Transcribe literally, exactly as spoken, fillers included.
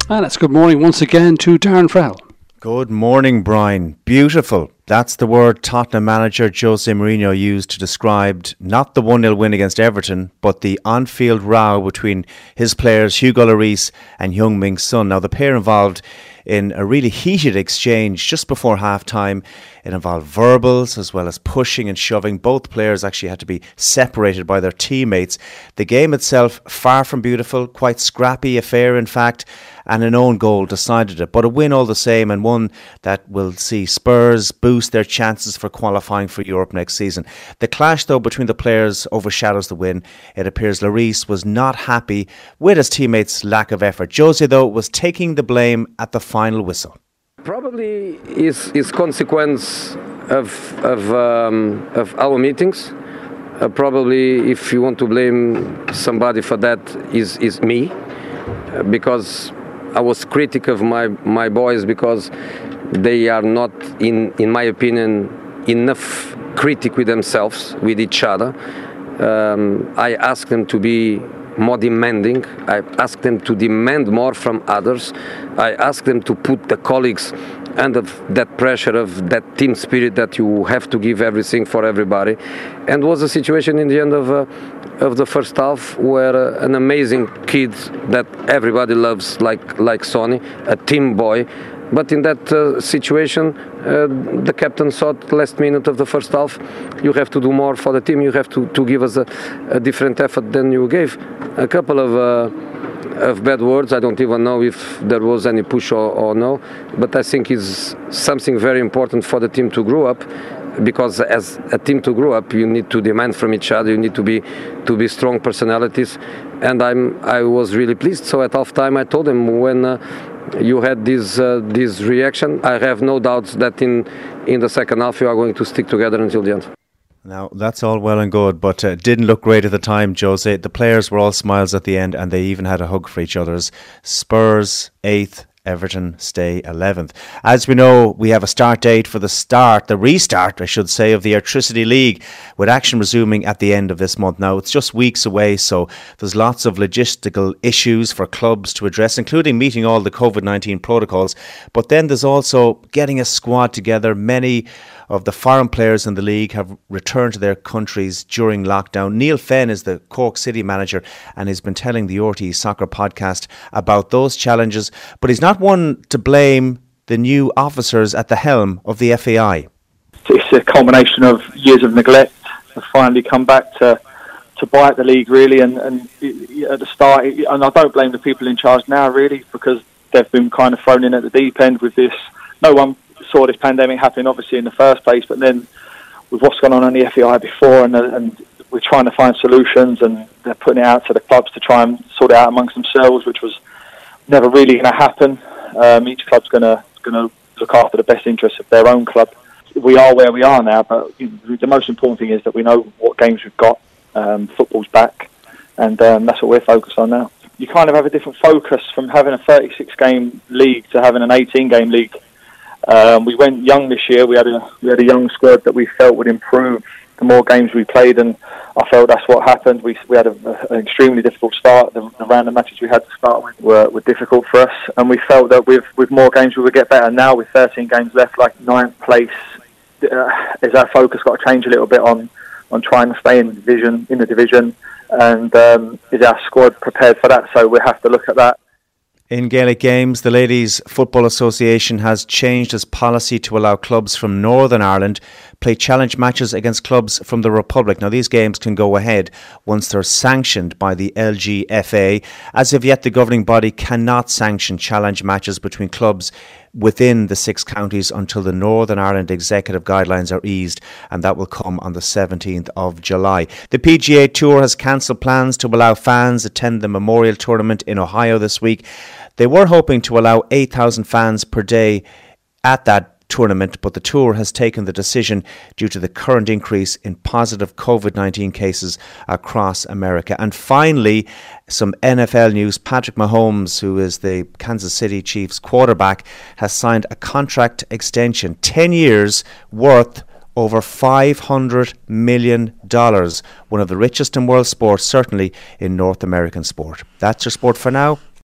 And it's good morning once again to Darren Frell. Good morning, Brian. Beautiful. That's the word Tottenham manager Jose Mourinho used to describe not the one nil win against Everton, but the on-field row between his players Hugo Lloris and Heung-min Son. Now, the pair involved in a really heated exchange just before half-time. It involved verbals as well as pushing and shoving. Both players actually had to be separated by their teammates. The game itself, far from beautiful, quite scrappy affair in fact, and an own goal decided it. But a win all the same, and one that will see Spurs boost their chances for qualifying for Europe next season. The clash, though, between the players overshadows the win. It appears Lloris was not happy with his teammates' lack of effort. Jose, though, was taking the blame at the final whistle. Probably is is consequence of of um, of our meetings. Uh, probably, if you want to blame somebody for that, is is me, uh, because I was critic of my my boys because they are not, in in my opinion, enough critic with themselves, with each other. Um, I ask them to be more demanding. I ask them to demand more from others. I ask them to put the colleagues under that pressure of that team spirit that you have to give everything for everybody. And was a situation in the end of uh, of the first half where uh, an amazing kid that everybody loves, like like Sonny, a team boy. But in that uh, situation, uh, the captain thought last minute of the first half, you have to do more for the team. You have to, to give us a, a different effort than you gave. A couple of uh, of bad words. I don't even know if there was any push or, or no. But I think it's something very important for the team to grow up. Because as a team to grow up, you need to demand from each other. You need to be to be strong personalities. And I'm I was really pleased. So at half time, I told them when. Uh, You had this uh, this reaction. I have no doubts that in in the second half you are going to stick together until the end. Now, that's all well and good, but uh, didn't look great at the time, Jose. The players were all smiles at the end, and they even had a hug for each other's. Spurs eighth, Everton stay eleventh. As we know, we have a start date for the start, the restart, I should say, of the Airtricity League, with action resuming at the end of this month. Now, it's just weeks away, so there's lots of logistical issues for clubs to address, including meeting all the covid nineteen protocols. But then there's also getting a squad together. Many of the foreign players in the league have returned to their countries during lockdown. Neil Fenn is the Cork City manager, and he's been telling the R T E Soccer podcast about those challenges. But he's not one to blame the new officers at the helm of the F A I. It's a culmination of years of neglect to finally come back to to bite the league, really. And, and at the start, and I don't blame the people in charge now, really, because they've been kind of thrown in at the deep end with this. No one saw this pandemic happening, obviously, in the first place, but then with what's gone on in the F A I before, and, and we're trying to find solutions, and they're putting it out to the clubs to try and sort it out amongst themselves, which was never really going to happen. Um, each club's going to going to look after the best interests of their own club. We are where we are now, but you know, the most important thing is that we know what games we've got. Um, football's back, and um, that's what we're focused on now. You kind of have a different focus from having a thirty-six game league to having an eighteen game league. Um, we went young this year. We had a we had a young squad that we felt would improve the more games we played, and I felt that's what happened. We we had a, a, an extremely difficult start. The, the random matches we had to start with were, were difficult for us, and we felt that with, with more games we would get better. Now with thirteen games left, like ninth place, uh, is our focus got to change a little bit on, on trying to stay in the division in the division, and um, is our squad prepared for that? So we have to look at that. In Gaelic games, the Ladies Football Association has changed its policy to allow clubs from Northern Ireland play challenge matches against clubs from the Republic. Now, these games can go ahead once they're sanctioned by the L G F A. As of yet, the governing body cannot sanction challenge matches between clubs within the six counties until the Northern Ireland executive guidelines are eased, and that will come on the seventeenth of July. The P G A Tour has cancelled plans to allow fans attend the Memorial Tournament in Ohio this week. They were hoping to allow eight thousand fans per day at that tournament, but the tour has taken the decision due to the current increase in positive covid nineteen cases across America. And finally, some N F L news. Patrick Mahomes, who is the Kansas City Chiefs quarterback, has signed a contract extension, ten years worth over five hundred million dollars. One of the richest in world sport, certainly in North American sport. That's your sport for now.